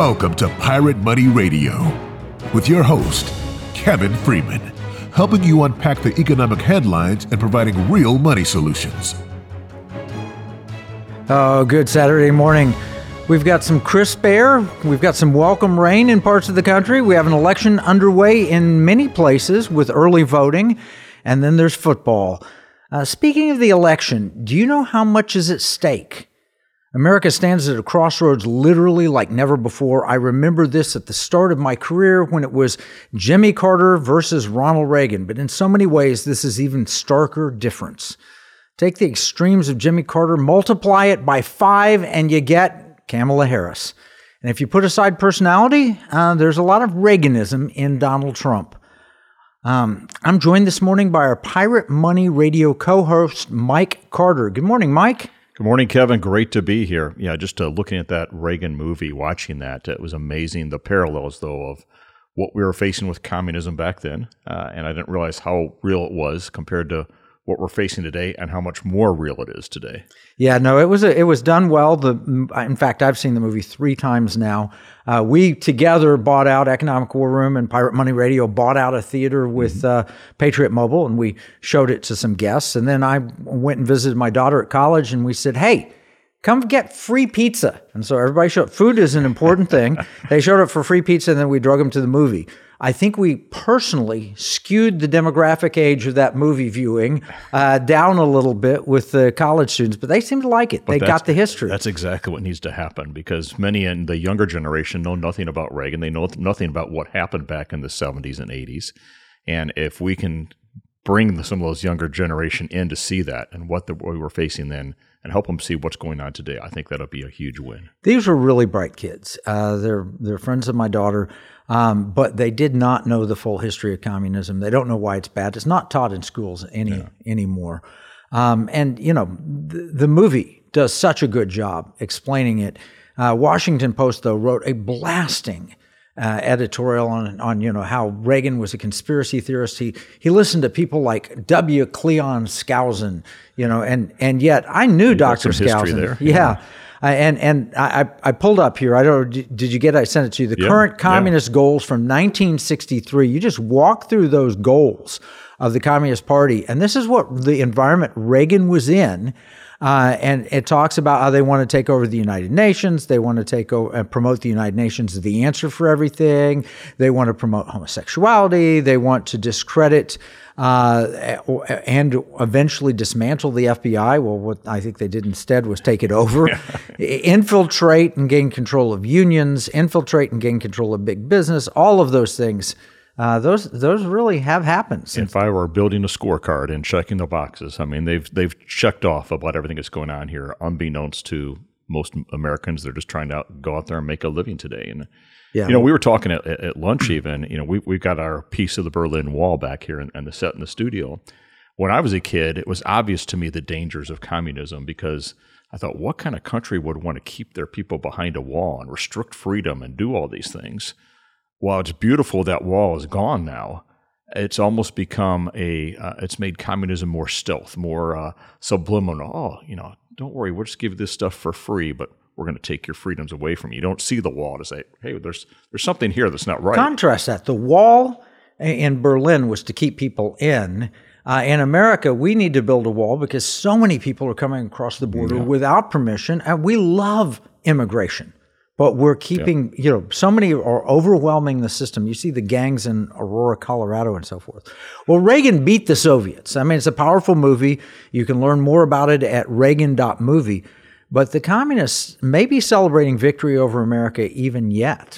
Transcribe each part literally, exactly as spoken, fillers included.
Welcome to Pirate Money Radio with your host, Kevin Freeman, helping you unpack the economic headlines and providing real money solutions. Oh, good Saturday morning. We've got some crisp air. We've got some welcome rain in parts of the country. We have an election underway in many places with early voting. And then there's football. Uh, speaking of the election, do you know how much is at stake? America stands at a crossroads literally like never before. I remember this at the start of my career when it was Jimmy Carter versus Ronald Reagan. But in so many ways, this is even starker difference. Take the extremes of Jimmy Carter, multiply it by five, and you get Kamala Harris. And if you put aside personality, uh, there's a lot of Reaganism in Donald Trump. Um, I'm joined this morning by our Pirate Money Radio co-host, Mike Carter. Good morning, Mike. Good morning, Kevin. Great to be here. Yeah, just uh, looking at that Reagan movie, watching that, it was amazing. The parallels, though, of what we were facing with communism back then. Uh, and I didn't realize how real it was compared to what we're facing today and how much more real it is today. Yeah, no, it was a, it was done well. The in fact, I've seen the movie three times now. Uh, we together bought out Economic War Room, and Pirate Money Radio bought out a theater with mm-hmm. uh, Patriot Mobile, and we showed it to some guests. And then I went and visited my daughter at college, and we said, "Hey, come get free pizza." And so everybody showed. Food is an important thing. They showed up for free pizza, and then we drug them to the movie. I think we personally skewed the demographic age of that movie viewing uh, down a little bit with the college students, but they seem to like it. But they got the history. That's exactly what needs to happen, because many in the younger generation know nothing about Reagan. They know nothing about what happened back in the seventies and eighties. And if we can bring some of those younger generation in to see that and what, the, what we were facing then and help them see what's going on today, I think that'll be a huge win. These were really bright kids. Uh, they're, they're friends of my daughter. Um, but they did not know the full history of communism. They don't know why it's bad. It's not taught in schools any yeah. anymore. Um, and, you know, the, the movie does such a good job explaining it. Uh, Washington Post, though, wrote a blasting uh, editorial on, on, you know, how Reagan was a conspiracy theorist. He he listened to people like W. Cleon Skousen, you know, and, and yet I knew You've Doctor Skousen. There. Yeah. yeah. Uh, and and I, I pulled up here, I don't know, did you get it? I sent it to you. The yeah, current communist yeah. goals from nineteen sixty-three. You just walk through those goals of the Communist Party. And this is what the environment Reagan was in. Uh, and it talks about how they want to take over the United Nations. They want to take over and promote the United Nations as the answer for everything. They want to promote homosexuality. They want to discredit uh, and eventually dismantle the F B I. Well, what I think they did instead was take it over, infiltrate and gain control of unions, infiltrate and gain control of big business. All of those things. Uh, those those really have happened. Since if I were building a scorecard and checking the boxes, I mean, they've they've checked off about everything that's going on here, unbeknownst to most Americans. They're just trying to out, go out there and make a living today. And yeah. you know, we were talking at, at lunch even. You know, we we got our piece of the Berlin Wall back here and, and the set in the studio. When I was a kid, it was obvious to me the dangers of communism, because I thought, what kind of country would want to keep their people behind a wall and restrict freedom and do all these things? While it's beautiful that wall is gone now, it's almost become a, uh, it's made communism more stealth, more uh, subliminal. Oh, you know, don't worry, we'll just give you this stuff for free, but we're going to take your freedoms away from you. You don't see the wall to say, hey, there's there's something here that's not right. Contrast that. The wall in Berlin was to keep people in. Uh, in America, we need to build a wall because so many people are coming across the border yeah. without permission, and we love immigration. But we're keeping, yeah. you know, so many are overwhelming the system. You see the gangs in Aurora, Colorado, and so forth. Well, Reagan beat the Soviets. I mean, it's a powerful movie. You can learn more about it at reagan dot movie. But the communists may be celebrating victory over America even yet.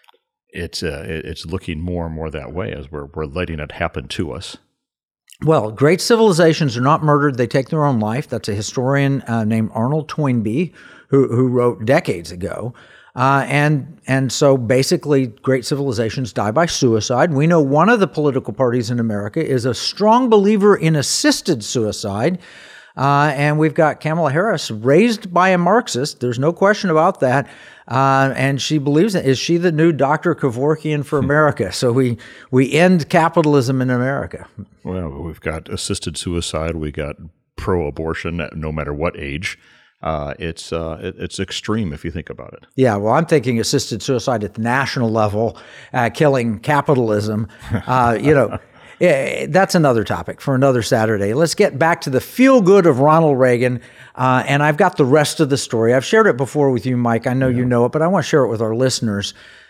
It's uh, it's looking more and more that way as we're we're letting it happen to us. Well, great civilizations are not murdered. They take their own life. That's a historian uh, named Arnold Toynbee who who wrote decades ago. Uh, and and so basically, great civilizations die by suicide. We know one of the political parties in America is a strong believer in assisted suicide. Uh, and we've got Kamala Harris, raised by a Marxist. There's no question about that. Uh, and she believes it. Is she the new Doctor Kevorkian for America? So we we end capitalism in America. Well, we've got assisted suicide. We got pro-abortion, no matter what age. uh, it's uh, it, it's extreme if you think about it. Yeah, well, I'm thinking assisted suicide at the national level, uh, killing capitalism. Uh, you know, eh, that's another topic for another Saturday. Let's get back to the feel good of Ronald Reagan. Uh, and I've got the rest of the story. I've shared it before with you, Mike. I know yeah. you know it, but I want to share it with our listeners.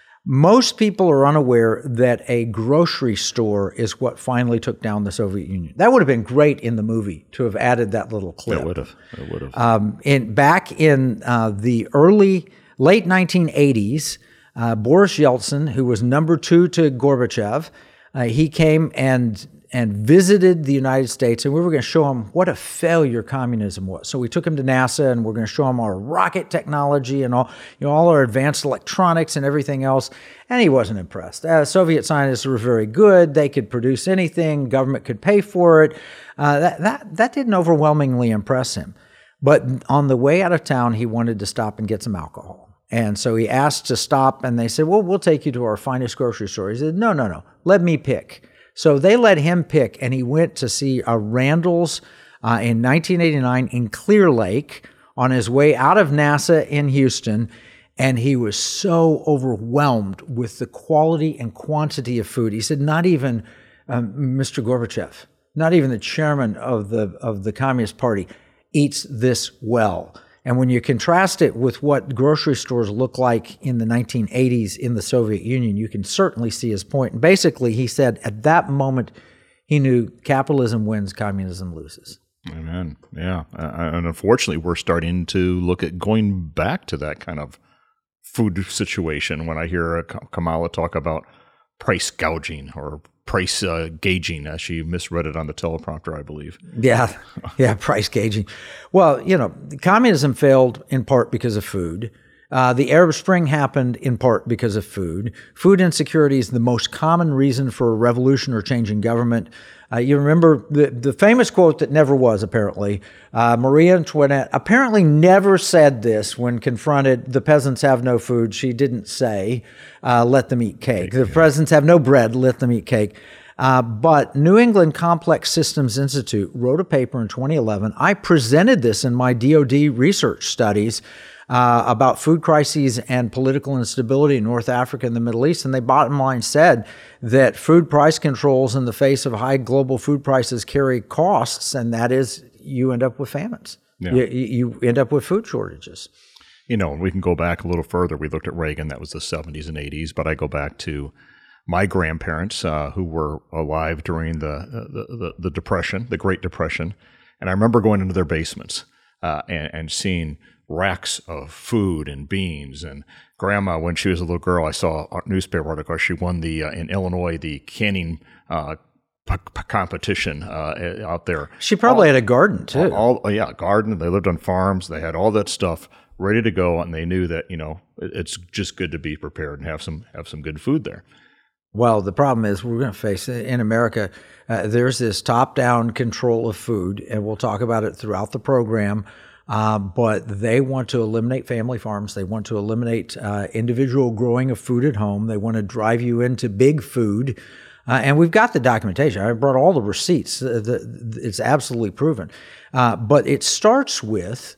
Most people are unaware that a grocery store is what finally took down the Soviet Union. That would have been great in the movie to have added that little clip. It would have. It would have. Um, in, back in uh, the early, late nineteen eighties, uh, Boris Yeltsin, who was number two to Gorbachev, uh, he came and and visited the United States, and we were going to show him what a failure communism was. So we took him to NASA, and we're going to show him our rocket technology and all, you know, all our advanced electronics and everything else. And he wasn't impressed. Uh, Soviet scientists were very good; they could produce anything. Government could pay for it. Uh, that that that didn't overwhelmingly impress him. But on the way out of town, he wanted to stop and get some alcohol. And so he asked to stop, and they said, "Well, we'll take you to our finest grocery store." He said, "No, no, no. Let me pick." So they let him pick, and he went to see a Randall's uh, in nineteen eighty-nine in Clear Lake on his way out of NASA in Houston, and he was so overwhelmed with the quality and quantity of food. He said, not even um, Mister Gorbachev, not even the chairman of the of the Communist Party eats this well. And when you contrast it with what grocery stores look like in the nineteen eighties in the Soviet Union, you can certainly see his point. And basically, he said at that moment, he knew capitalism wins, communism loses. Amen. Yeah. Uh, and unfortunately, we're starting to look at going back to that kind of food situation when I hear Kamala talk about price gouging or price uh, gauging, as she misread it on the teleprompter, I believe. Yeah, yeah, price gauging. Well, you know, communism failed in part because of food. Uh, the Arab Spring happened in part because of food. Food insecurity is the most common reason for a revolution or change in government. Uh, you remember the, the famous quote that never was, apparently. Uh, Marie Antoinette apparently never said this when confronted, the peasants have no food. She didn't say, uh, let them eat cake. The peasants have no bread, let them eat cake. Uh, but New England Complex Systems Institute wrote a paper in twenty eleven. I presented this in my D O D research studies uh, about food crises and political instability in North Africa and the Middle East. And they bottom line said that food price controls in the face of high global food prices carry costs, and that is you end up with famines. Yeah. You, you end up with food shortages. You know, we can go back a little further. We looked at Reagan, that was the seventies and eighties, but I go back to my grandparents uh, who were alive during the, the, the, the Depression, the Great Depression. And I remember going into their basements uh, and, and seeing racks of food and beans. And grandma, when she was a little girl, I saw a newspaper article. She won the, uh, in Illinois, the canning uh, p- p- competition uh, out there. She probably all, had a garden too. All, all, yeah, garden. They lived on farms. They had all that stuff ready to go. And they knew that, you know, it's just good to be prepared and have some have some good food there. Well, the problem is we're going to face it in America. Uh, there's this top-down control of food, and we'll talk about it throughout the program. Uh, but they want to eliminate family farms. They want to eliminate uh, individual growing of food at home. They want to drive you into big food. Uh, and we've got the documentation. I brought all the receipts. Uh, the, it's absolutely proven. Uh, but it starts with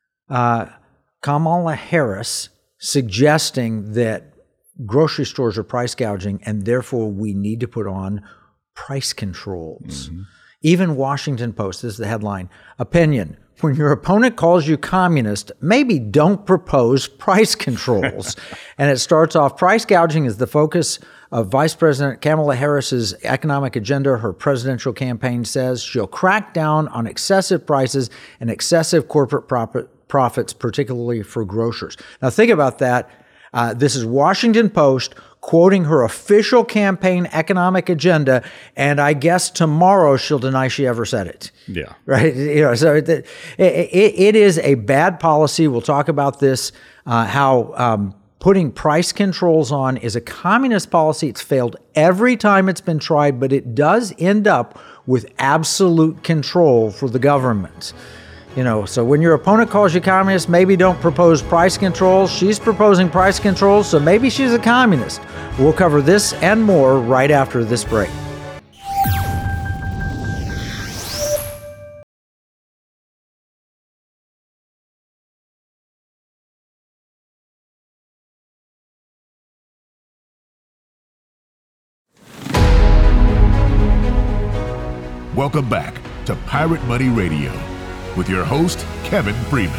uh, Kamala Harris suggesting that grocery stores are price gouging, and therefore we need to put on price controls. Mm-hmm. Even Washington Post, this is the headline, opinion, when your opponent calls you communist, maybe don't propose price controls. And it starts off, price gouging is the focus of Vice President Kamala Harris's economic agenda. Her presidential campaign says she'll crack down on excessive prices and excessive corporate profit, profits, particularly for grocers. Now think about that. Uh, this is Washington Post quoting her official campaign economic agenda, and I guess tomorrow she'll deny she ever said it. Yeah. Right? You know, so it, it, it is a bad policy. We'll talk about this, uh, how um, putting price controls on is a communist policy. It's failed every time it's been tried, but it does end up with absolute control for the government. You know, so when your opponent calls you communist, maybe don't propose price controls. She's proposing price controls, so maybe she's a communist. We'll cover this and more right after this break. Welcome back to Pirate Money Radio with your host, Kevin Freeman.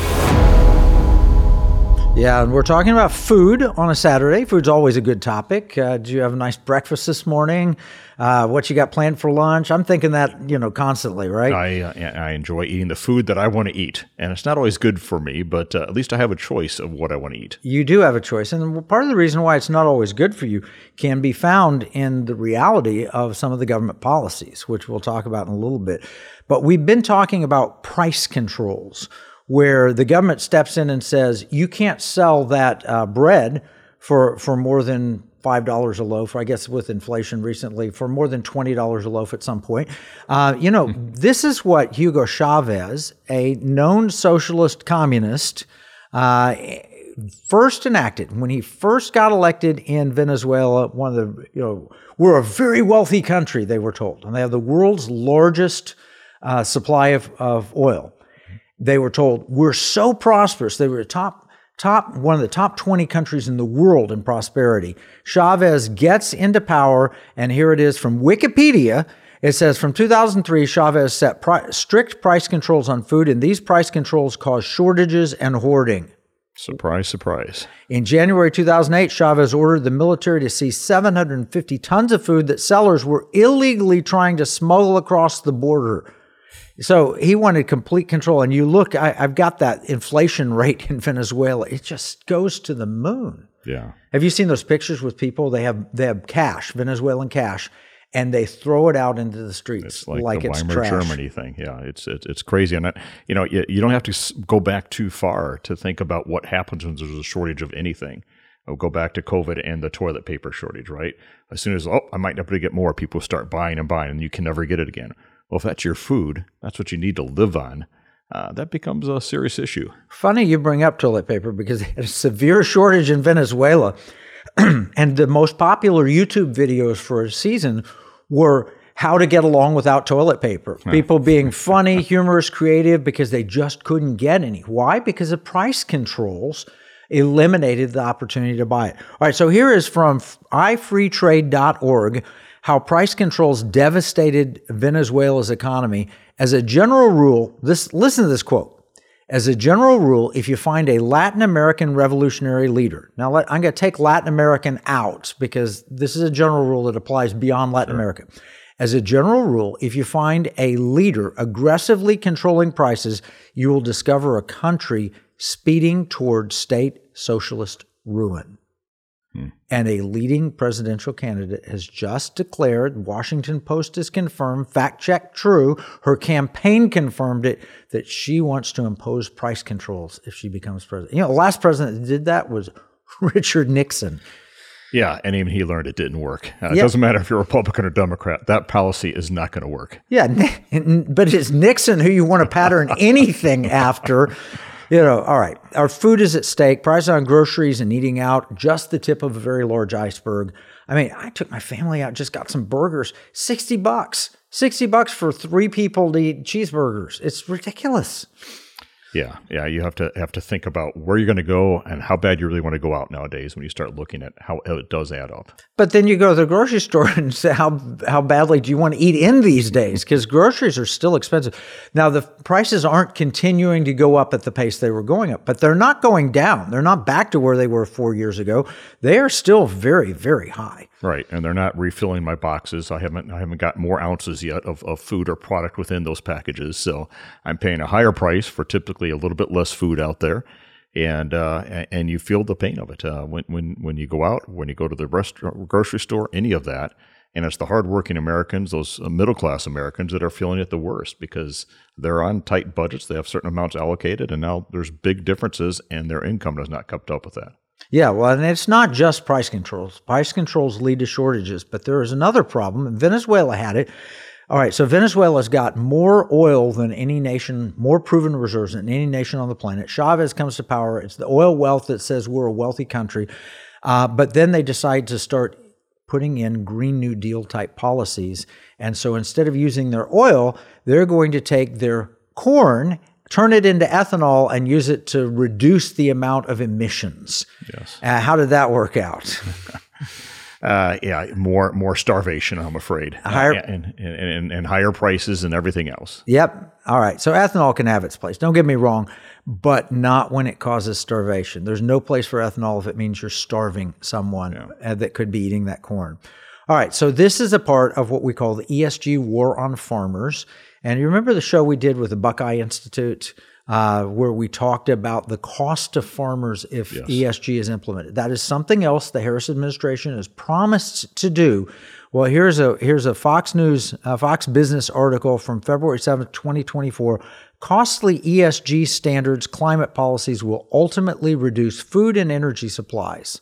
Yeah, and we're talking about food on a Saturday. Food's always a good topic. Uh, did you have a nice breakfast this morning? Uh, what you got planned for lunch? I'm thinking that, you know, constantly, right? I uh, I enjoy eating the food that I want to eat. And it's not always good for me, but uh, at least I have a choice of what I want to eat. You do have a choice. And part of the reason why it's not always good for you can be found in the reality of some of the government policies, which we'll talk about in a little bit. But we've been talking about price controls, where the government steps in and says, you can't sell that uh, bread for for more than five dollars a loaf, I guess with inflation recently, for more than twenty dollars a loaf at some point. Uh, you know, mm-hmm. This is what Hugo Chavez, a known socialist communist, uh, first enacted. When he first got elected in Venezuela, one of the, you know, we're a very wealthy country, they were told, and they have the world's largest uh, supply of, of oil. They were told, we're so prosperous. They were top, top, one of the top twenty countries in the world in prosperity. Chavez gets into power, and here it is from Wikipedia. It says, from two thousand three, Chavez set pri- strict price controls on food, and these price controls caused shortages and hoarding. Surprise, surprise. In January two thousand eight, Chavez ordered the military to seize seven hundred fifty tons of food that sellers were illegally trying to smuggle across the border. So he wanted complete control. And you look, I, I've got that inflation rate in Venezuela. It just goes to the moon. Yeah. Have you seen those pictures with people? They have they have cash, Venezuelan cash, and they throw it out into the streets it's like, like the it's Weimar trash. Germany thing. Yeah, it's it's, it's crazy. And, that, you know, you, you don't have to go back too far to think about what happens when there's a shortage of anything. I'll go back to COVID and the toilet paper shortage, right? As soon as, oh, I might never get more, people start buying and buying, and you can never get it again. Well, if that's your food, that's what you need to live on, uh, that becomes a serious issue. Funny you bring up toilet paper because they had a severe shortage in Venezuela. And the most popular YouTube videos for a season were how to get along without toilet paper. People being funny, humorous, creative because they just couldn't get any. Why? Because the price controls eliminated the opportunity to buy it. All right, so here is from i free trade dot org. How price controls devastated Venezuela's economy. As a general rule, this listen to this quote. As a general rule, if you find a Latin American revolutionary leader, now let, I'm going to take Latin American out because this is a general rule that applies beyond Latin sure. America. As a general rule, if you find a leader aggressively controlling prices, you will discover a country speeding toward state socialist ruin. And a leading presidential candidate has just declared, Washington Post has confirmed, fact check true, her campaign confirmed it, that she wants to impose price controls if she becomes president. You know, the last president that did that was Richard Nixon. Yeah, and even he learned it didn't work. Uh, it yeah. doesn't matter if you're Republican or Democrat. That policy is not going to work. Yeah, but it's Nixon who you want to pattern anything after. You know, all right, our food is at stake. Prices on groceries and eating out, just the tip of a very large iceberg. I mean, I took my family out, just got some burgers, sixty bucks. sixty bucks for three people to eat cheeseburgers. It's ridiculous. Yeah, yeah, you have to have to think about where you're going to go and how bad you really want to go out nowadays when you start looking at how it does add up. But then you go to the grocery store and say, how how badly do you want to eat in these days? Because groceries are still expensive. Now, the prices aren't continuing to go up at the pace they were going up, but they're not going down. They're not back to where they were four years ago. They are still very, very high. Right, and they're not refilling my boxes. I haven't I haven't got more ounces yet of, of food or product within those packages, so I'm paying a higher price for typically a little bit less food out there, and uh, and you feel the pain of it uh, when when when you go out, when you go to the restaurant, grocery store, any of that, and it's the hardworking Americans, those middle class Americans that are feeling it the worst because they're on tight budgets. They have certain amounts allocated, and now there's big differences, and their income has not kept up with that. Yeah, well, and it's not just price controls. Price controls lead to shortages, but there is another problem, and Venezuela had it. All right, so Venezuela's got more oil than any nation, more proven reserves than any nation on the planet. Chavez comes to power. It's the oil wealth that says we're a wealthy country. Uh, but then they decide to start putting in Green New Deal type policies. And so instead of using their oil, they're going to take their corn, turn it into ethanol, and use it to reduce the amount of emissions. Yes. Uh, how did that work out? Uh, yeah, more more starvation, I'm afraid, higher, uh, and, and, and, and higher prices and everything else. Yep. All right. So ethanol can have its place. Don't get me wrong, but not when it causes starvation. There's no place for ethanol if it means you're starving someone yeah. that could be eating that corn. All right. So this is a part of what we call the E S G War on Farmers. And you remember the show we did with the Buckeye Institute? Uh, where we talked about the cost to farmers if yes. E S G is implemented. That is something else the Harris administration has promised to do. Well, here's a here's a Fox News, uh, Fox Business article from February seventh, twenty twenty-four. Costly E S G standards climate policies will ultimately reduce food and energy supplies.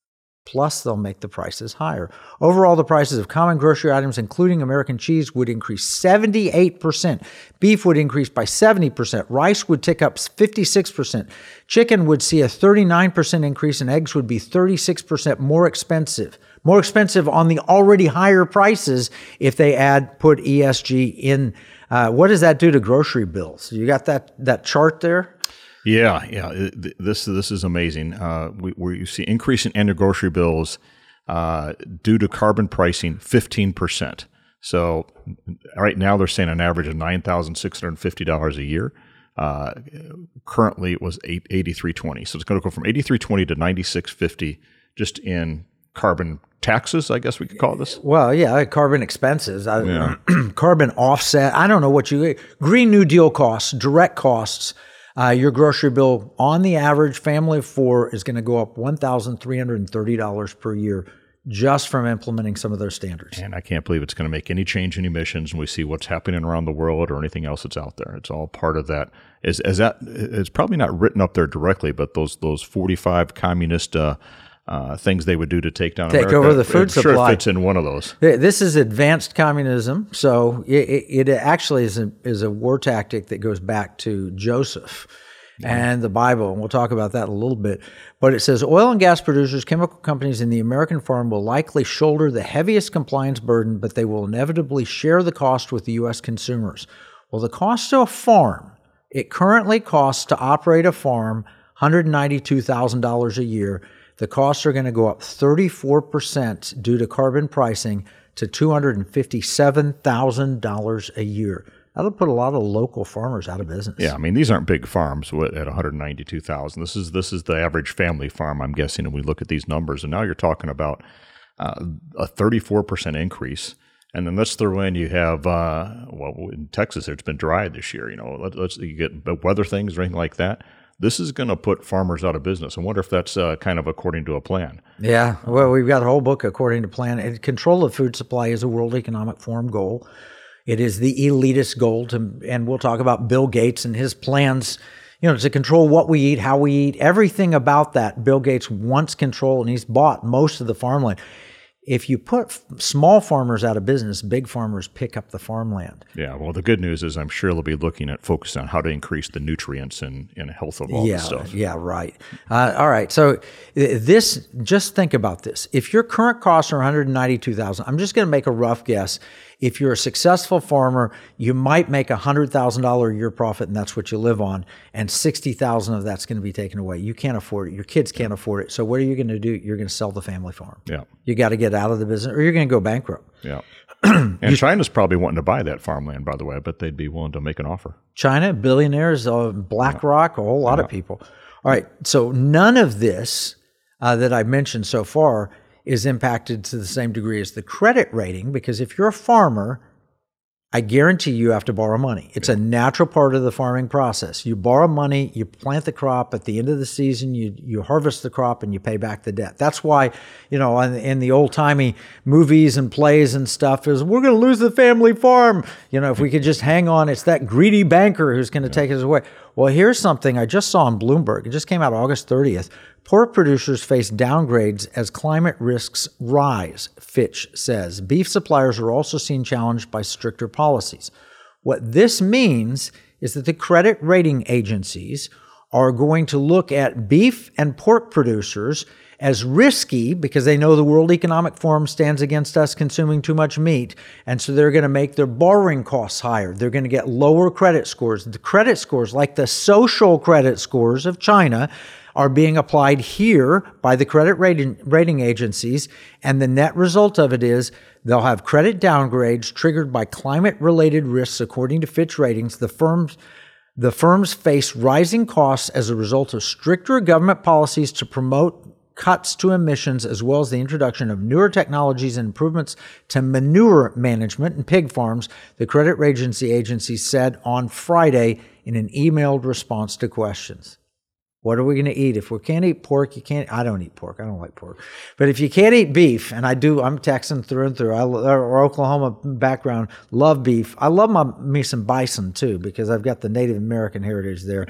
Plus, they'll make the prices higher. Overall, the prices of common grocery items, including American cheese, would increase seventy-eight percent. Beef would increase by seventy percent. Rice would tick up fifty-six percent. Chicken would see a thirty-nine percent increase, and eggs would be thirty-six percent more expensive. More expensive on the already higher prices if they add, put E S G in. Uh, what does that do to grocery bills? You got that, that chart there? Yeah, yeah. This this is amazing. Uh, we, we see increase in end of grocery bills uh, due to carbon pricing, fifteen percent. So right now they're saying an average of nine thousand six hundred fifty dollars a year. Uh, currently it was eighty-three twenty. So it's going to go from eighty-three twenty to ninety-six fifty just in carbon taxes, I guess we could call this. Well, yeah, carbon expenses, yeah. Carbon offset. I don't know what you Green New Deal costs, direct costs. Uh, your grocery bill on the average family of four is going to go up one thousand three hundred thirty dollars per year just from implementing some of those standards. And I can't believe it's going to make any change in emissions. And we see what's happening around the world or anything else that's out there. It's all part of that. Is as that it's probably not written up there directly, but those those forty-five communist uh, uh, things they would do to take down take America, over the food it supply. Sure fits in one of those. This is advanced communism, so it, it actually is a, is a war tactic that goes back to Joseph and the Bible, and we'll talk about that in a little bit. But it says, oil and gas producers, chemical companies, and the American farm will likely shoulder the heaviest compliance burden, but they will inevitably share the cost with the U S consumers. Well, the cost to a farm, it currently costs to operate a farm one hundred ninety-two thousand dollars a year. The costs are going to go up thirty-four percent due to carbon pricing to two hundred fifty-seven thousand dollars a year. That'll put a lot of local farmers out of business. Yeah, I mean, these aren't big farms at one hundred ninety-two thousand. This is this is the average family farm, I'm guessing, and we look at these numbers, and now you're talking about uh, a thirty-four percent increase. And then let's throw in, you have, uh, well, in Texas, it's been dry this year. You know, let, let's you get weather things or anything like that. This is going to put farmers out of business. I wonder if that's uh, kind of according to a plan. Yeah, well, we've got a whole book according to plan. And control of food supply is a World Economic Forum goal. It is the elitist goal, to, and we'll talk about Bill Gates and his plans, you know, to control what we eat, how we eat, everything about that. Bill Gates wants control, and he's bought most of the farmland. If you put f- small farmers out of business, big farmers pick up the farmland. Yeah, well, the good news is I'm sure they'll be looking at focusing on how to increase the nutrients and, and health of all yeah, this stuff. Yeah, right. Uh, all right, so this, just think about this. If your current costs are one hundred ninety-two thousand dollars, I'm just going to make a rough guess. If you're a successful farmer, you might make a one hundred thousand dollars a year profit, and that's what you live on, and sixty thousand dollars of that's going to be taken away. You can't afford it. Your kids can't afford it. So what are you going to do? You're going to sell the family farm. Yeah. You got to get out of the business, or you're going to go bankrupt. Yeah. And China's probably wanting to buy that farmland, by the way. I bet they'd be willing to make an offer. China, billionaires, uh, BlackRock, yeah. a whole lot yeah. of people. All right, so none of this uh, that I've mentioned so far is impacted to the same degree as the credit rating, because if you're a farmer, I guarantee you have to borrow money. It's a natural part of the farming process. You borrow money, you plant the crop, at the end of the season, you you harvest the crop and you pay back the debt. That's why, you know, in, in the old-timey movies and plays and stuff is, we're going to lose the family farm. You know, if we could just hang on, it's that greedy banker who's going to yeah. take us away. Well, here's something I just saw on Bloomberg. It just came out August thirtieth. Pork producers face downgrades as climate risks rise, Fitch says. Beef suppliers are also seen challenged by stricter policies. What this means is that the credit rating agencies are going to look at beef and pork producers as risky because they know the World Economic Forum stands against us consuming too much meat, and so they're going to make their borrowing costs higher. They're going to get lower credit scores. The credit scores, like the social credit scores of China, are being applied here by the credit rating, rating agencies, and the net result of it is they'll have credit downgrades triggered by climate-related risks, according to Fitch Ratings. The firms, the firms face rising costs as a result of stricter government policies to promote cuts to emissions, as well as the introduction of newer technologies and improvements to manure management and pig farms, the credit rating agency said on Friday in an emailed response to questions. What are we going to eat? If we can't eat pork, you can't. I don't eat pork. I don't like pork. But if you can't eat beef, and I do, I'm Texan through and through. I, or Oklahoma background, love beef. I love my me some bison too, because I've got the Native American heritage there.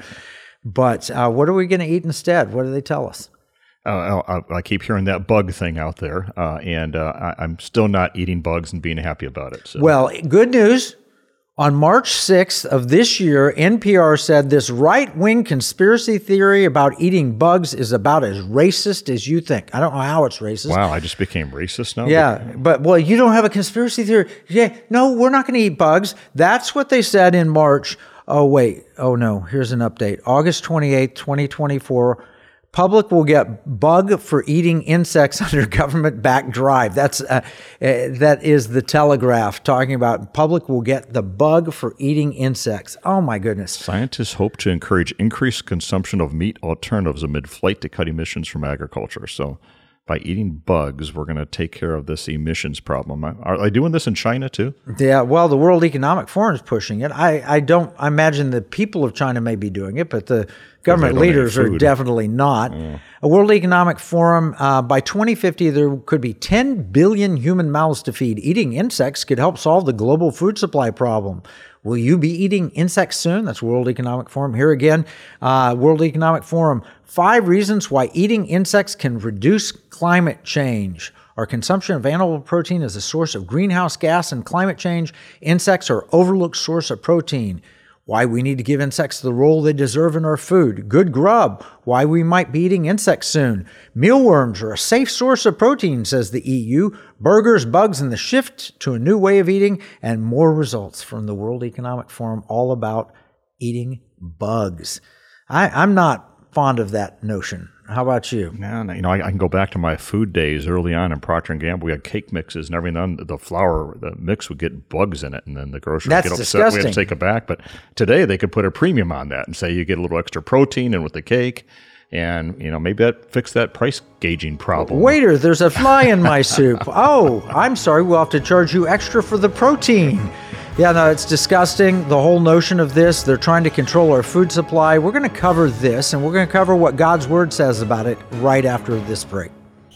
But uh, what are we going to eat instead? What do they tell us? Uh, I, I keep hearing that bug thing out there, uh, and uh, I, I'm still not eating bugs and being happy about it. So. Well, good news. On March sixth of this year, N P R said this right-wing conspiracy theory about eating bugs is about as racist as you think. I don't know how it's racist. Wow, I just became racist now? Yeah, but, well, you don't have a conspiracy theory. Yeah, no, we're not going to eat bugs. That's what they said in March. Oh, wait. Oh, no. Here's an update. August twenty-eighth, twenty twenty-four. Public will get bug for eating insects under government-backed drive. That's uh, uh, that is the Telegraph talking about public will get the bug for eating insects. Oh my goodness! Scientists hope to encourage increased consumption of meat alternatives amid flight to cut emissions from agriculture. So, by eating bugs, we're going to take care of this emissions problem. Are they doing this in China too? Yeah. Well, the World Economic Forum is pushing it. I I don't I imagine the people of China may be doing it, but the government leaders are definitely not. Yeah. A World Economic Forum, uh, by twenty fifty, there could be ten billion human mouths to feed. Eating insects could help solve the global food supply problem. Will you be eating insects soon? That's World Economic Forum. Here again, uh, World Economic Forum. Five reasons why eating insects can reduce climate change. Our consumption of animal protein is a source of greenhouse gas and climate change. Insects are overlooked source of protein. Why we need to give insects the role they deserve in our food. Good grub. Why we might be eating insects soon. Mealworms are a safe source of protein, says the E U. Burgers, bugs, and the shift to a new way of eating, and more results from the World Economic Forum all about eating bugs. I, I'm not fond of that notion. How about you? No, no, you know, I, I can go back to my food days early on in Procter and Gamble. We had cake mixes and everything. The flour, the mix would get bugs in it, and then the grocery would get upset. Disgusting. We had to take it back. But today they could put a premium on that and say you get a little extra protein in with the cake, and you know maybe that fix that price gauging problem. Waiter, there's a fly in my soup. Oh, I'm sorry. We'll have to charge you extra for the protein. Yeah, no, it's disgusting. The whole notion of this, they're trying to control our food supply. We're going to cover this, and we're going to cover what God's Word says about it right after this break.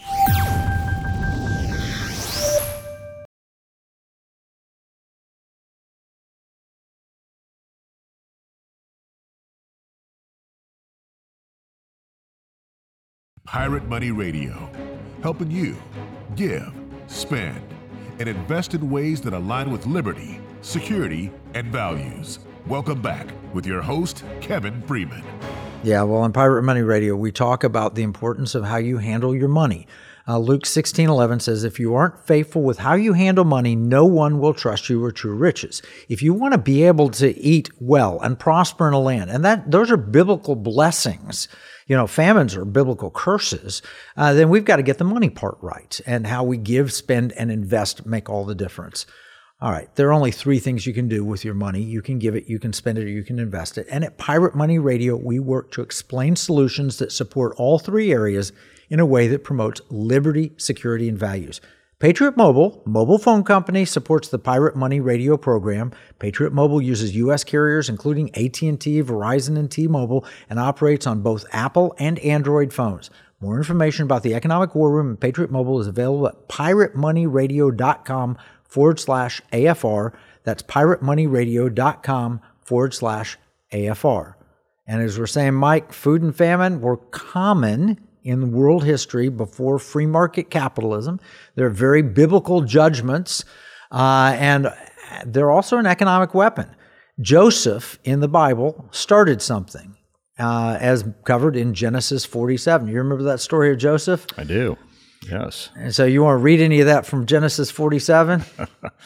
Pirate Money Radio, helping you give, spend, and invest in ways that align with liberty, security, and values. Welcome back with your host, Kevin Freeman. Yeah, well, on Pirate Money Radio, we talk about the importance of how you handle your money. Uh, Luke sixteen eleven says, if you aren't faithful with how you handle money, no one will trust you with true riches. If you want to be able to eat well and prosper in a land, and that those are biblical blessings, you know, famines are biblical curses, uh, then we've got to get the money part right. And how we give, spend, and invest make all the difference. All right, there are only three things you can do with your money. You can give it, you can spend it, or you can invest it. And at Pirate Money Radio, we work to explain solutions that support all three areas in a way that promotes liberty, security, and values. Patriot Mobile, mobile phone company, supports the Pirate Money Radio program. Patriot Mobile uses U S carriers including A T and T, Verizon, and T-Mobile, and operates on both Apple and Android phones. More information about the Economic War Room and Patriot Mobile is available at piratemoneyradio.com forward slash AFR. That's piratemoneyradio.com forward slash AFR. And as we're saying, Mike, food and famine were common in world history before free market capitalism. They're very biblical judgments, uh, and they're also an economic weapon. Joseph in the Bible started something, uh, as covered in Genesis forty-seven. You remember that story of Joseph? I do, yes. And so you want to read any of that from Genesis forty-seven?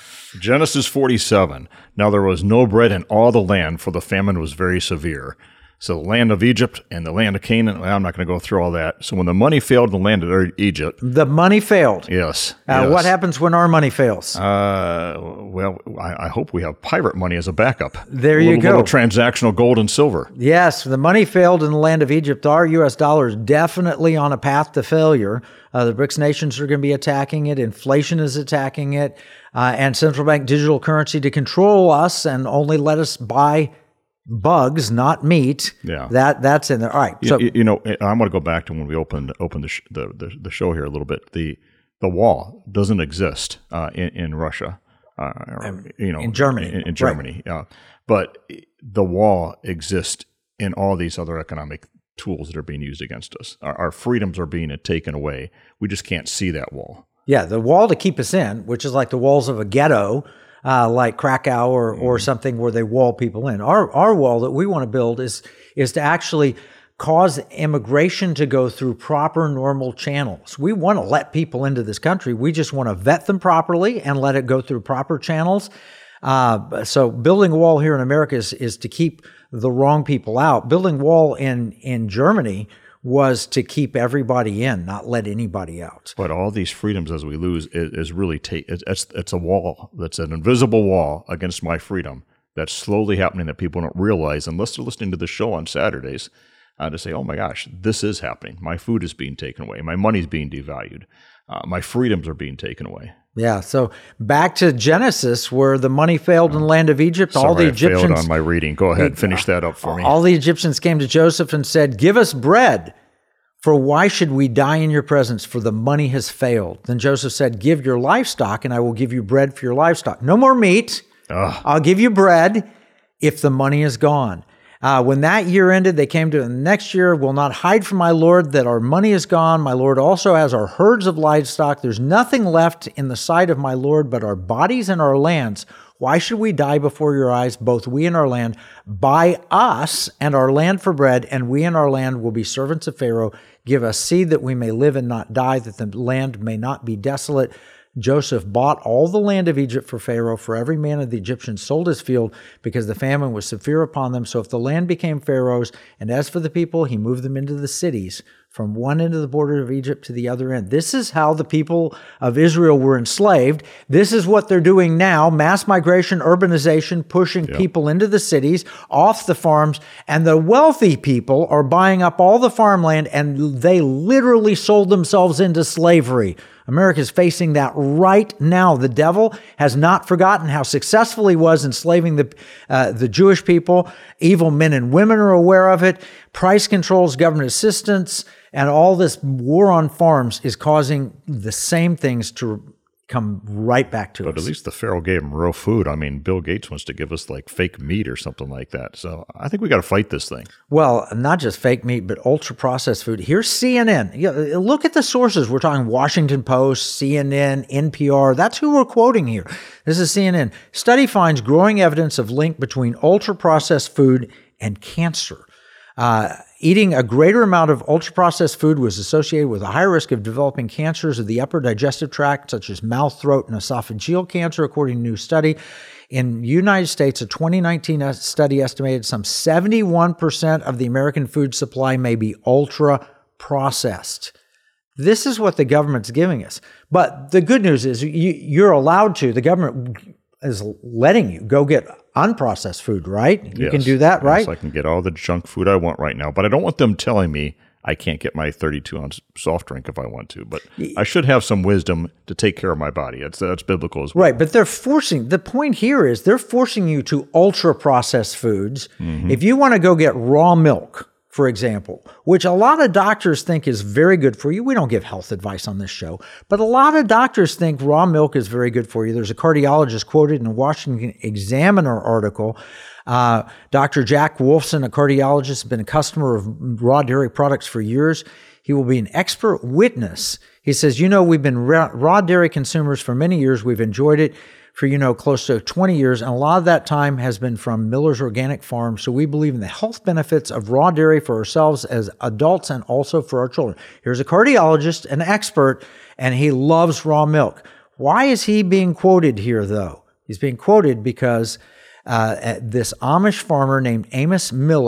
Genesis forty-seven. Now there was no bread in all the land, for the famine was very severe. So the land of Egypt and the land of Canaan, I'm not going to go through all that. So when the money failed in the land of Egypt. The money failed. Yes. Uh, yes. What happens when our money fails? Uh, well, I, I hope we have pirate money as a backup. There a you little, go. Little transactional gold and silver. Yes, the money failed in the land of Egypt. Our U S dollar is definitely on a path to failure. Uh, the BRICS nations are going to be attacking it. Inflation is attacking it. Uh, and central bank digital currency to control us and only let us buy bugs, not meat. Yeah, that that's in there. All right. So you, you know, I'm going to go back to when we opened opened the, sh- the the the show here a little bit. The the wall doesn't exist uh, in in Russia. Uh, or, you know, in Germany, in, in Germany. Yeah, right. uh, but the wall exists in all these other economic tools that are being used against us. Our, our freedoms are being taken away. We just can't see that wall. Yeah, the wall to keep us in, which is like the walls of a ghetto. Uh, like Krakow or, or something where they wall people in. Our our wall that we want to build is is to actually cause immigration to go through proper, normal channels. We want to let people into this country. We just want to vet them properly and let it go through proper channels. Uh, so building a wall here in America is, is to keep the wrong people out. Building a wall in, in Germany was to keep everybody in, not let anybody out. But all these freedoms as we lose is, is really take it's it's a wall that's an invisible wall against my freedom that's slowly happening that people don't realize unless they're listening to the show on Saturdays uh, to say, oh my gosh, this is happening. My food is being taken away. My money's being devalued. Uh, my freedoms are being taken away. Yeah, so back to Genesis, where the money failed in the land of Egypt. Sorry, all the I Egyptians failed on my reading. Go ahead, finish that up for me. All the Egyptians came to Joseph and said, "Give us bread, for why should we die in your presence? For the money has failed." Then Joseph said, "Give your livestock, and I will give you bread for your livestock. No more meat. Ugh. I'll give you bread if the money is gone." Uh, when that year ended, they came to the next year, "Will not hide from my Lord that our money is gone. My Lord also has our herds of livestock. There's nothing left in the sight of my Lord but our bodies and our lands. Why should we die before your eyes, both we and our land? Buy us and our land for bread, and we and our land will be servants of Pharaoh. Give us seed that we may live and not die, that the land may not be desolate." Joseph bought all the land of Egypt for Pharaoh, for every man of the Egyptians sold his field, because the famine was severe upon them. So if the land became Pharaoh's, and as for the people, he moved them into the cities, from one end of the border of Egypt to the other end. This is how the people of Israel were enslaved. This is what they're doing now: mass migration, urbanization, pushing yep. people into the cities, off the farms, and the wealthy people are buying up all the farmland, and they literally sold themselves into slavery. America is facing that right now. The devil has not forgotten how successful he was enslaving the uh, the Jewish people. Evil men and women are aware of it. Price controls, government assistance, and all this war on farms is causing the same things to come right back to but us. But at least the Pharaoh gave them real food. I mean, Bill Gates wants to give us like fake meat or something like that. So I think we got to fight this thing. Well, not just fake meat, but ultra-processed food. Here's C N N. You know, look at the sources. We're talking Washington Post, C N N, N P R. That's who we're quoting here. This is C N N. Study finds growing evidence of link between ultra-processed food and cancer. Uh, eating a greater amount of ultra-processed food was associated with a higher risk of developing cancers of the upper digestive tract, such as mouth, throat, and esophageal cancer, according to a new study. In the United States, a twenty nineteen study estimated some seventy-one percent of the American food supply may be ultra-processed. This is what the government's giving us. But the good news is you, you're allowed to. The government is letting you go get unprocessed food, right? You yes. can do that, right? Yes, I can get all the junk food I want right now, but I don't want them telling me I can't get my thirty-two ounce soft drink if I want to. But I should have some wisdom to take care of my body. That's that's biblical as well. Right, but they're forcing, the point here is they're forcing you to ultra-processed foods. Mm-hmm. If you want to go get raw milk, for example, which a lot of doctors think is very good for you. We don't give health advice on this show, but a lot of doctors think raw milk is very good for you. There's a cardiologist quoted in a Washington Examiner article. Uh, Doctor Jack Wolfson, a cardiologist, has been a customer of raw dairy products for years. He will be an expert witness. He says, you know, we've been raw, raw dairy consumers for many years. We've enjoyed it for, you know, close to twenty years. And a lot of that time has been from Miller's Organic Farm. So we believe in the health benefits of raw dairy for ourselves as adults and also for our children. Here's a cardiologist, an expert, and he loves raw milk. Why is he being quoted here, though? He's being quoted because uh, this Amish farmer named Amos Miller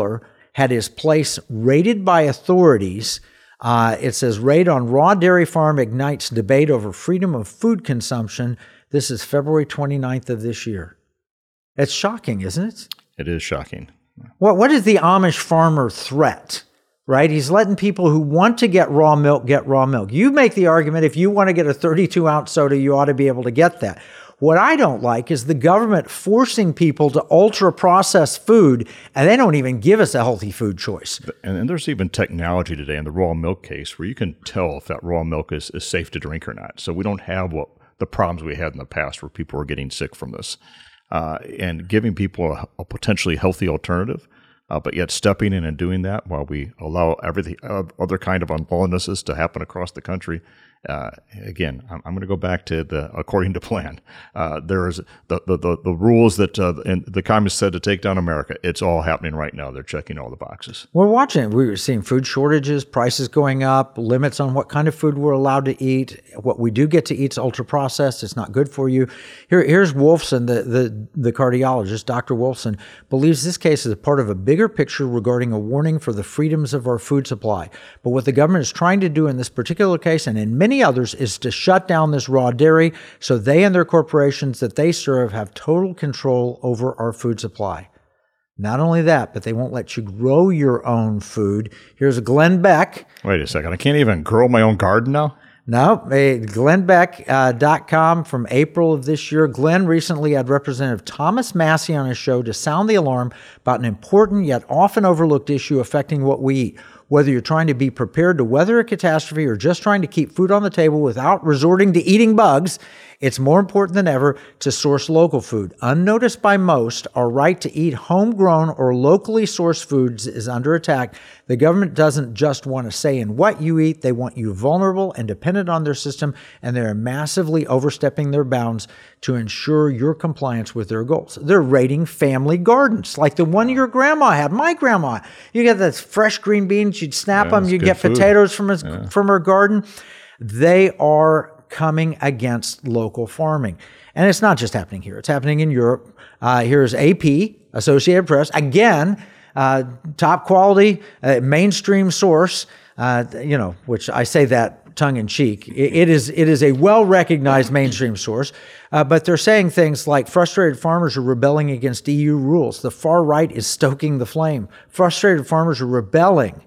had his place raided by authorities. Uh, it says, raid on raw dairy farm ignites debate over freedom of food consumption. This is February twenty-ninth of this year. It's shocking, isn't it? It is shocking. What What is the Amish farmer threat, right? He's letting people who want to get raw milk get raw milk. You make the argument if you want to get a thirty-two ounce soda, you ought to be able to get that. What I don't like is the government forcing people to ultra-process food, and they don't even give us a healthy food choice. And, and there's even technology today in the raw milk case where you can tell if that raw milk is, is safe to drink or not. So we don't have what the problems we had in the past where people were getting sick from this. Uh, and giving people a, a potentially healthy alternative, uh, but yet stepping in and doing that while we allow everything, uh, other kind of unlawfulnesses to happen across the country. Uh, again, I'm, I'm going to go back to the according to plan. Uh, there is the, the, the, the rules that uh, and the communists said to take down America. It's all happening right now. They're checking all the boxes. We're watching it. We're seeing food shortages, prices going up, limits on what kind of food we're allowed to eat. What we do get to eat is ultra-processed. It's not good for you. Here, here's Wolfson, the, the, the cardiologist, Doctor Wolfson, believes this case is a part of a bigger picture regarding a warning for the freedoms of our food supply. But what the government is trying to do in this particular case, and in many others, is to shut down this raw dairy so they and their corporations that they serve have total control over our food supply. Not only that, but they won't let you grow your own food. Here's Glenn Beck. Wait a second. I can't even grow my own garden now? No, Glenn Beck dot com from April of this year. Glenn recently had Representative Thomas Massie on his show to sound the alarm about an important yet often overlooked issue affecting what we eat. Whether you're trying to be prepared to weather a catastrophe or just trying to keep food on the table without resorting to eating bugs, it's more important than ever to source local food. Unnoticed by most, our right to eat homegrown or locally sourced foods is under attack. The government doesn't just want to say in what you eat, they want you vulnerable and dependent on their system, and they're massively overstepping their bounds to ensure your compliance with their goals. They're raiding family gardens, like the one your grandma had, my grandma. You get the fresh green beans, you'd snap yeah, them, you get food. potatoes from, his, yeah. from her garden. They are coming against local farming. And it's not just happening here. It's happening in Europe. Uh, here's A P, Associated Press, again, uh, top quality, uh, mainstream source, uh, you know, which I say that tongue-in-cheek. It, it is it is a well-recognized mainstream source, uh, but they're saying things like frustrated farmers are rebelling against E U rules. The far right is stoking the flame. Frustrated farmers are rebelling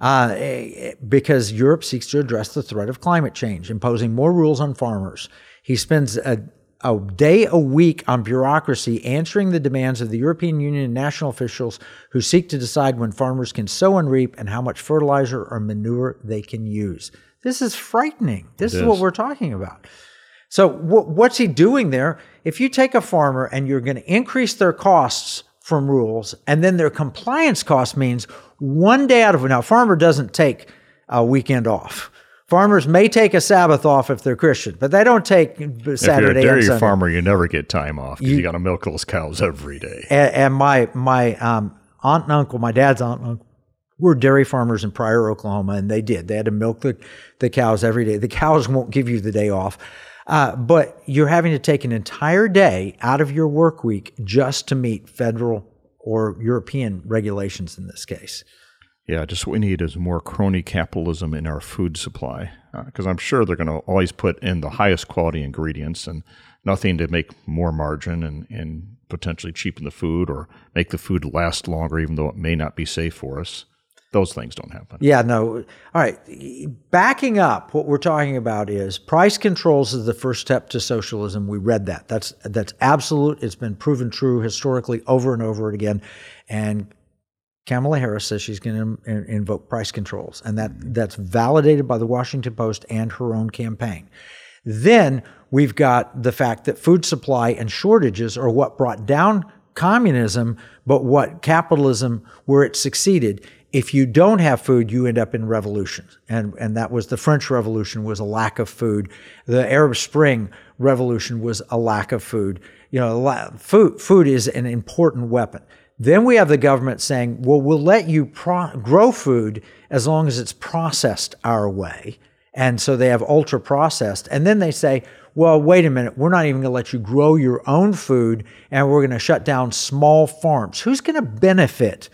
Uh, because Europe seeks to address the threat of climate change, imposing more rules on farmers. He spends a, a day a week on bureaucracy answering the demands of the European Union and national officials who seek to decide when farmers can sow and reap and how much fertilizer or manure they can use. This is frightening. This is, is what we're talking about. So w- what's he doing there? If you take a farmer and you're going to increase their costs from rules, and then their compliance cost means one day out of it. Now, a farmer doesn't take a weekend off. Farmers may take a Sabbath off if they're Christian, but they don't take Saturday and Sunday. If you're a dairy farmer, you never get time off because you, you got to milk those cows every day. And, and my my um, aunt and uncle, my dad's aunt and uncle, were dairy farmers in Pryor, Oklahoma, and they did. They had to milk the, the cows every day. The cows won't give you the day off. Uh, but you're having to take an entire day out of your work week just to meet federal or European regulations in this case. Yeah, just what we need is more crony capitalism in our food supply, because uh, I'm sure they're going to always put in the highest quality ingredients and nothing to make more margin and, and potentially cheapen the food or make the food last longer, even though it may not be safe for us. Those things don't happen. Yeah, no. All right. Backing up, what we're talking about is price controls is the first step to socialism. We read that. That's that's absolute. It's been proven true historically over and over again. And Kamala Harris says she's going to invoke price controls. And that that's validated by the Washington Post and her own campaign. Then we've got the fact that food supply and shortages are what brought down communism, but what capitalism, where it succeeded. If you don't have food, you end up in revolutions. And and that was the French Revolution was a lack of food. The Arab Spring Revolution was a lack of food. You know, food food is an important weapon. Then we have the government saying, well, we'll let you pro- grow food as long as it's processed our way. And so they have ultra processed. And then they say, well, wait a minute, we're not even going to let you grow your own food and we're going to shut down small farms. Who's going to benefit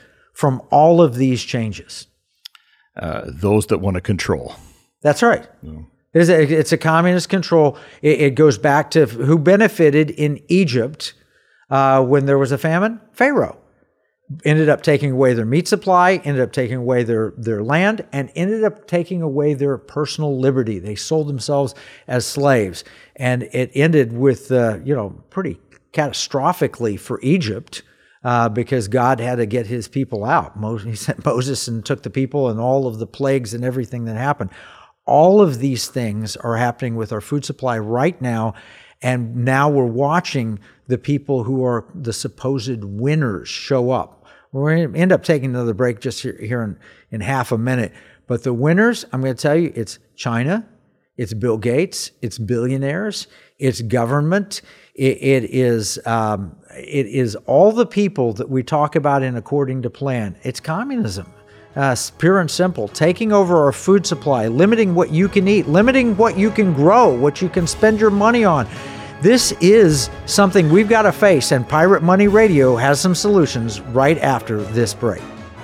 from all of these changes? Uh, those that want to control. That's right. Yeah. It's, a, it's a communist control. It, it goes back to who benefited in Egypt uh, when there was a famine? Pharaoh. Ended up taking away their meat supply, ended up taking away their, their land, and ended up taking away their personal liberty. They sold themselves as slaves. And it ended with, uh, you know, pretty catastrophically for Egypt uh, because God had to get his people out. Moses, he sent Moses and took the people and all of the plagues and everything that happened. All of these things are happening with our food supply right now. And now we're watching the people who are the supposed winners show up. We're going to end up taking another break just here, here in, in half a minute. But the winners, I'm going to tell you, it's China, it's Bill Gates, it's billionaires, it's government, it, it is um, it is all the people that we talk about in According to Plan. It's communism. Uh, pure and simple, taking over our food supply, limiting what you can eat, limiting what you can grow, what you can spend your money on. This is something we've got to face, and Pirate Money Radio has some solutions right after this break.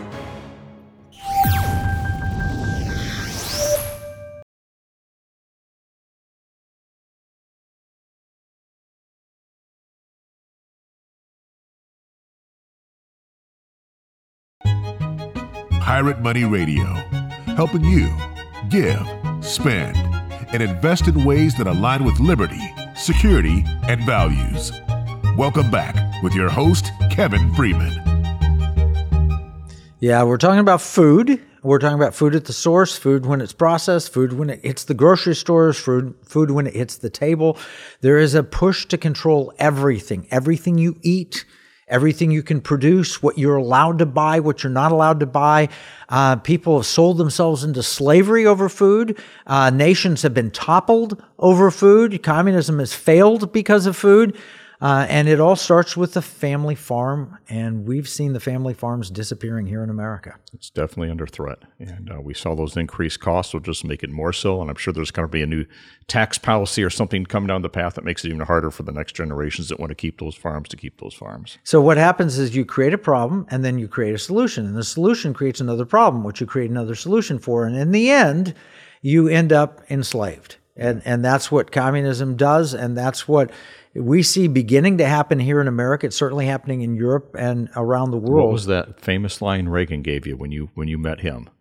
Pirate Money Radio, helping you give, spend, and invest in ways that align with liberty, security, and values. Welcome back with your host, Kevin Freeman. Yeah, we're talking about food. We're talking about food at the source, food when it's processed, food when it hits the grocery stores, food, food when it hits the table. There is a push to control everything, everything you eat, everything you can produce, what you're allowed to buy, what you're not allowed to buy. Uh, people have sold themselves into slavery over food. Uh, nations have been toppled over food. Communism has failed because of food. Uh, and it all starts with the family farm, and we've seen the family farms disappearing here in America. It's definitely under threat, and uh, we saw those increased costs will just make it more so, and I'm sure there's going to be a new tax policy or something coming down the path that makes it even harder for the next generations that want to keep those farms to keep those farms. So what happens is you create a problem, and then you create a solution, and the solution creates another problem, which you create another solution for, and in the end, you end up enslaved. And, and that's what communism does, and that's what we see beginning to happen here in America. It's certainly happening in Europe and around the world. What was that famous line Reagan gave you when you when you met him?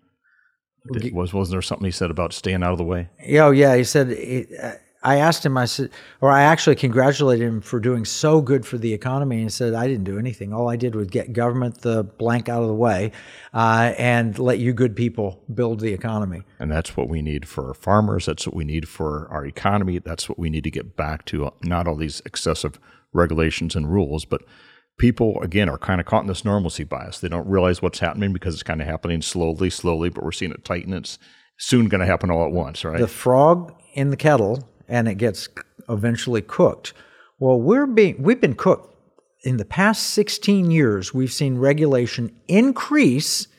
Did, was wasn't there something he said about staying out of the way? Oh yeah, he said. I asked him. I said, or I actually congratulated him for doing so good for the economy. And he said, I didn't do anything. All I did was get government the blank out of the way uh, and let you good people build the economy. And that's what we need for our farmers. That's what we need for our economy. That's what we need to get back to. Not all these excessive regulations and rules, but people, again, are kind of caught in this normalcy bias. They don't realize what's happening because it's kind of happening slowly, slowly, but we're seeing it tighten. It's soon going to happen all at once, right? The frog in the kettle, and it gets eventually cooked. Well, we're being we've been cooked. In the past sixteen years, we've seen regulation increase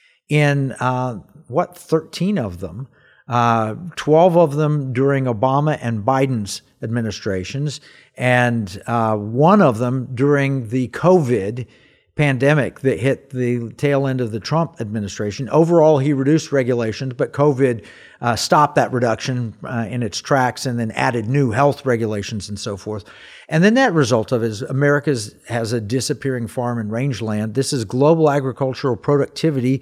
in, uh, what, thirteen of them, uh, twelve of them during Obama and Biden's administrations, and uh, one of them during the COVID pandemic that hit the tail end of the Trump administration. Overall, he reduced regulations, but COVID uh, stopped that reduction uh, in its tracks and then added new health regulations and so forth. And the net result of it is America has a disappearing farm and rangeland. This is global agricultural productivity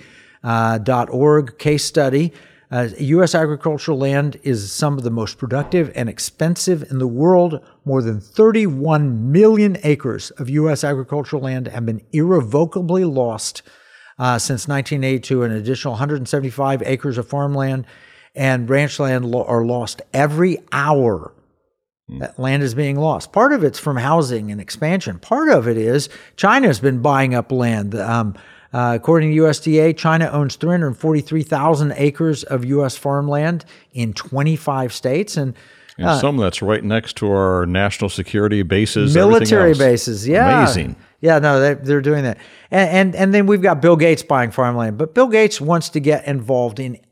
dot org case study. Uh, U S agricultural land is some of the most productive and expensive in the world. More than thirty-one million acres of U S agricultural land have been irrevocably lost uh, since nineteen eighty-two. An additional one hundred seventy-five acres of farmland and ranch land lo- are lost every hour. Mm. That land is being lost. Part of it's from housing and expansion. Part of it is China's been buying up land. Um, Uh, according to U S D A, China owns three hundred forty-three thousand acres of U S farmland in twenty-five states. And, and uh, some of that's right next to our national security bases, military bases. Yeah. Amazing. Yeah, no, they, they're doing that. And, and and then we've got Bill Gates buying farmland. But Bill Gates wants to get involved in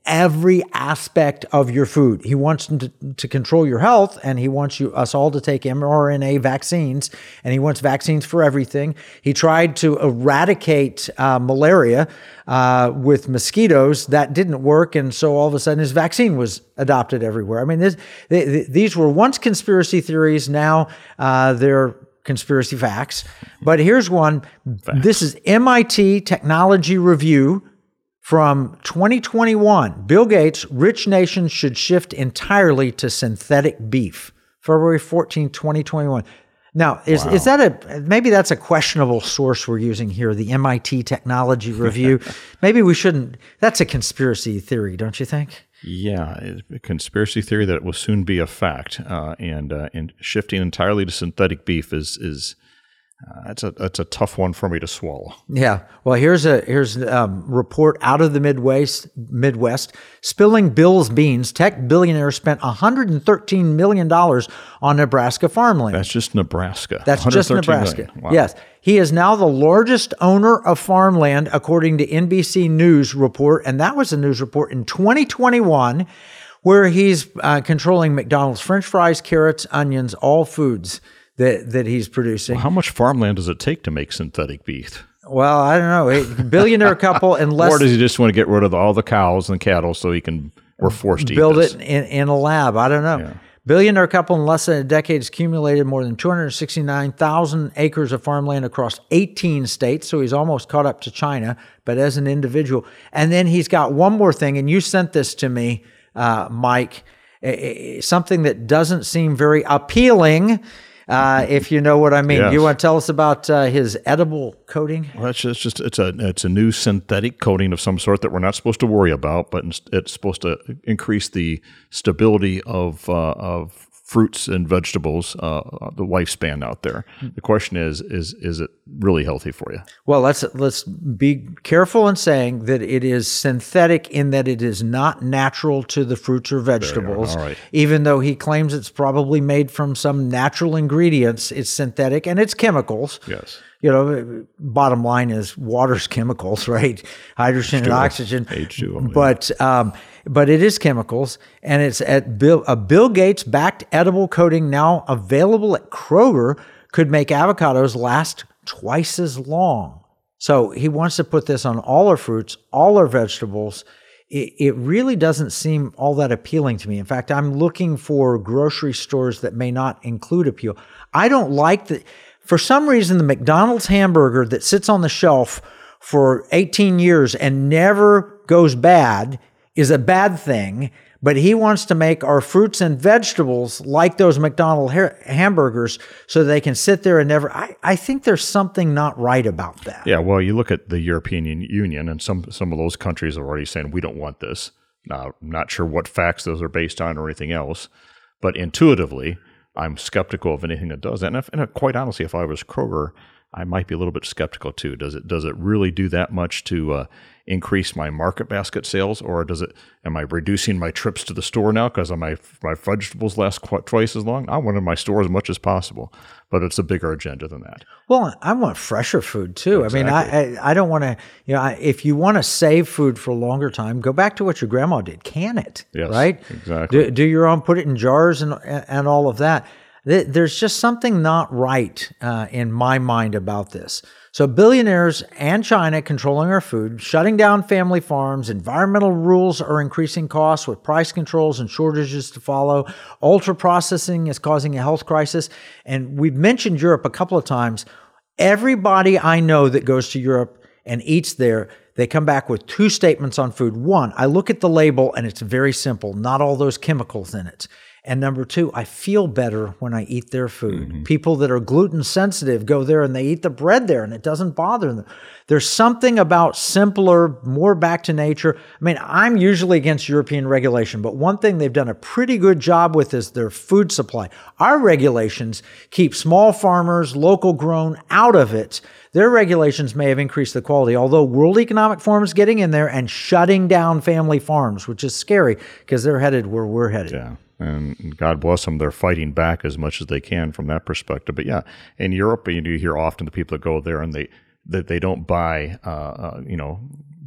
every aspect of your food. He wants to, to control your health, and he wants you us all to take mRNA vaccines, and he wants vaccines for everything. He tried to eradicate uh, malaria uh, with mosquitoes. That didn't work, and so all of a sudden his vaccine was adopted everywhere. I mean, this, they, these were once conspiracy theories. Now uh, they're conspiracy facts. But here's one. Facts. This is M I T Technology Review from twenty twenty-one. Bill Gates, rich nations should shift entirely to synthetic beef. February fourteenth, twenty twenty-one. Now, is, wow. is that a, maybe that's a questionable source we're using here, the M I T Technology Review. Maybe we shouldn't, that's a conspiracy theory, don't you think? Yeah, a conspiracy theory that it will soon be a fact, uh, and uh, and shifting entirely to synthetic beef is is uh, that's a that's a tough one for me to swallow. Yeah, well, here's a here's a um, report out of the Midwest. Midwest, spilling Bill's beans. Tech billionaire spent one hundred thirteen million dollars on Nebraska farmland. That's just Nebraska. That's just Nebraska. Wow. Yes. He is now the largest owner of farmland, according to N B C News report. And that was a news report in twenty twenty-one, where he's uh, controlling McDonald's French fries, carrots, onions, all foods that, that he's producing. Well, how much farmland does it take to make synthetic beef? Well, I don't know. A billionaire couple, unless... Or does he just want to get rid of all the cows and cattle so he can, we're forced to build eat this? it in, in a lab. I don't know. Yeah. Billionaire couple in less than a decade has accumulated more than two hundred sixty-nine thousand acres of farmland across eighteen states. So he's almost caught up to China, but as an individual. And then he's got one more thing, and you sent this to me, uh, Mike, something that doesn't seem very appealing, uh, if you know what I mean. Yes. You want to tell us about uh, his edible coating? Well, it's just, just it's a it's a new synthetic coating of some sort that we're not supposed to worry about, but it's supposed to increase the stability of uh, of fruits and vegetables, uh, the lifespan out there. The question is, is is it really healthy for you? Well, let's let's be careful in saying that it is synthetic in that it is not natural to the fruits or vegetables. All right. Even though he claims it's probably made from some natural ingredients, it's synthetic and it's chemicals. Yes. You know, bottom line is water's chemicals, right? Hydrogen and oxygen. H two O. But um, but it is chemicals, and it's at Bill, a Bill Gates backed edible coating now available at Kroger could make avocados last twice as long. So he wants to put this on all our fruits, all our vegetables. It, it really doesn't seem all that appealing to me. In fact, I'm looking for grocery stores that may not include appeal. I don't like the. For some reason, the McDonald's hamburger that sits on the shelf for eighteen years and never goes bad is a bad thing, but he wants to make our fruits and vegetables like those McDonald's ha- hamburgers so they can sit there and never... I, I think there's something not right about that. Yeah, well, you look at the European Union, and some, some of those countries are already saying, we don't want this. Now, I'm not sure what facts those are based on or anything else, but intuitively... I'm skeptical of anything that does that. And, if, and quite honestly, if I was Kroger, I might be a little bit skeptical too. Does it does it really do that much to uh, increase my market basket sales, or does it? Am I reducing my trips to the store now because my my vegetables last quite twice as long? I want in my store as much as possible, but it's a bigger agenda than that. Well, I want fresher food too. Exactly. I mean, I I, I don't want to. You know, I, if you want to save food for a longer time, go back to what your grandma did: can it. Yes, right. Exactly. Do, do your own. Put it in jars and and all of that. There's just something not right uh, in my mind about this. So billionaires and China controlling our food, shutting down family farms, environmental rules are increasing costs with price controls and shortages to follow. Ultra processing is causing a health crisis. And we've mentioned Europe a couple of times. Everybody I know that goes to Europe and eats there, they come back with two statements on food. One, I look at the label and it's very simple, not all those chemicals in it. And number two, I feel better when I eat their food. Mm-hmm. People that are gluten sensitive go there and they eat the bread there and it doesn't bother them. There's something about simpler, more back to nature. I mean, I'm usually against European regulation, but one thing they've done a pretty good job with is their food supply. Our regulations keep small farmers, local grown out of it. Their regulations may have increased the quality, although World Economic Forum is getting in there and shutting down family farms, which is scary because they're headed where we're headed. Yeah. And God bless them, they're fighting back as much as they can from that perspective. But yeah, in Europe, you hear often the people that go there and they that they don't buy, uh, uh, you know,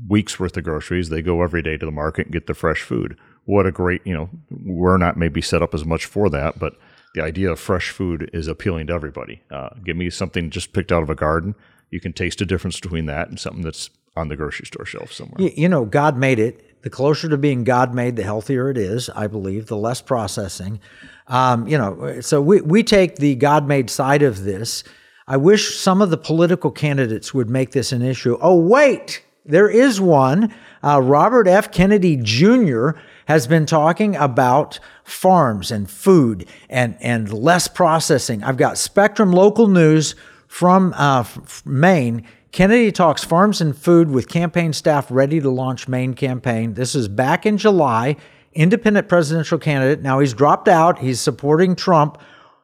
weeks worth of groceries. They go every day to the market and get the fresh food. What a great, you know, we're not maybe set up as much for that, but the idea of fresh food is appealing to everybody. Uh, give me something just picked out of a garden. You can taste a difference between that and something that's on the grocery store shelf somewhere. You, you know, God made it. The closer to being God made, the healthier it is, I believe, the less processing. Um, you know, so we, we take the God made side of this. I wish some of the political candidates would make this an issue. Oh, wait, there is one. Uh, Robert F. Kennedy Junior has been talking about farms and food and, and less processing. I've got Spectrum Local News from uh, f- Maine. Kennedy talks farms and food with campaign staff ready to launch Maine campaign. This is back in July. Independent presidential candidate. Now he's dropped out. He's supporting Trump,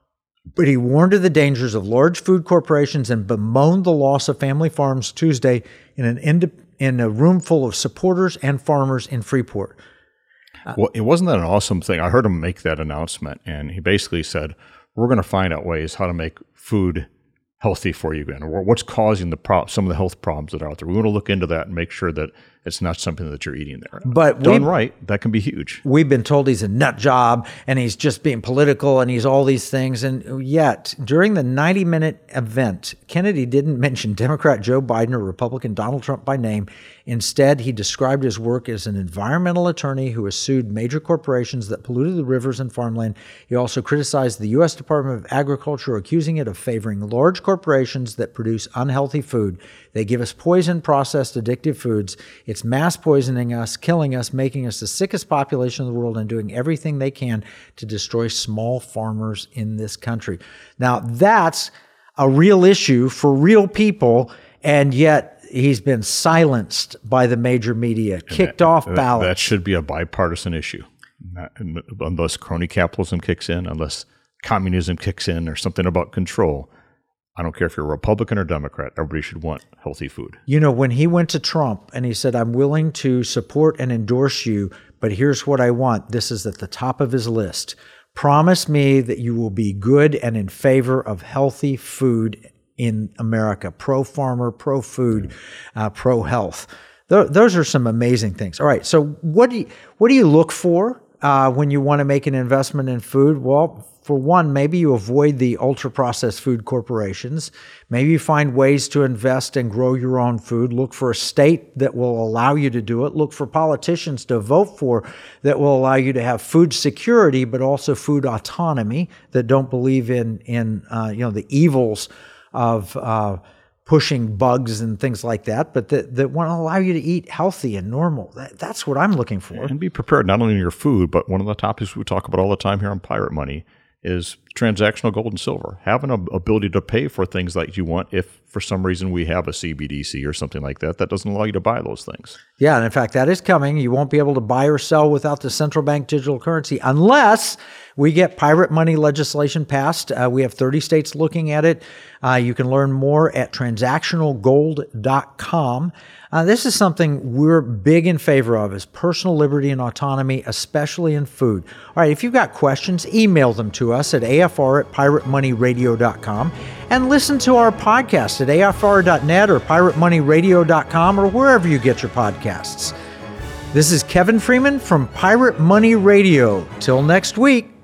but he warned of the dangers of large food corporations and bemoaned the loss of family farms Tuesday in an ind- in a room full of supporters and farmers in Freeport. Well, it wasn't that an awesome thing. I heard him make that announcement, and he basically said, we're going to find out ways how to make food healthy for you again, or what's causing the pro- some of the health problems that are out there. We want to look into that and make sure that it's not something that you're eating there. But done right, that can be huge. We've been told he's a nut job and he's just being political and he's all these things. And yet, during the ninety-minute event, Kennedy didn't mention Democrat Joe Biden or Republican Donald Trump by name. Instead, he described his work as an environmental attorney who has sued major corporations that polluted the rivers and farmland. He also criticized the U S Department of Agriculture, accusing it of favoring large corporations that produce unhealthy food. They give us poison, processed, addictive foods. It's mass poisoning us, killing us, making us the sickest population in the world, and doing everything they can to destroy small farmers in this country. Now, that's a real issue for real people, and yet he's been silenced by the major media, kicked that, off that, ballots. That should be a bipartisan issue. Not, unless crony capitalism kicks in, unless communism kicks in, or something about control. I don't care if you're a Republican or Democrat, everybody should want healthy food. You know, when he went to Trump and he said, I'm willing to support and endorse you, but here's what I want. This is at the top of his list. Promise me that you will be good and in favor of healthy food in America. Pro-farmer, pro-food, uh, pro-health. Th- those are some amazing things. All right, so what do you, what do you look for uh, when you want to make an investment in food? Well, for one, maybe you avoid the ultra-processed food corporations. Maybe you find ways to invest and grow your own food. Look for a state that will allow you to do it. Look for politicians to vote for that will allow you to have food security, but also food autonomy, that don't believe in, in uh, you know, the evils of uh, pushing bugs and things like that, but that, that want to allow you to eat healthy and normal. That, that's what I'm looking for. And be prepared, not only in your food, but one of the topics we talk about all the time here on Pirate Money is transactional gold and silver. Having an ability to pay for things that you want if for some reason we have a C B D C or something like that, that doesn't allow you to buy those things. Yeah, and in fact, that is coming. You won't be able to buy or sell without the central bank digital currency unless we get pirate money legislation passed. Uh, we have thirty states looking at it. Uh, you can learn more at transactional gold dot com. Uh, this is something we're big in favor of, is personal liberty and autonomy, especially in food. All right, if you've got questions, email them to us at A F R at pirate money radio dot com, and listen to our podcast at A F R dot net or pirate money radio dot com or wherever you get your podcasts. This is Kevin Freeman from Pirate Money Radio. Till next week.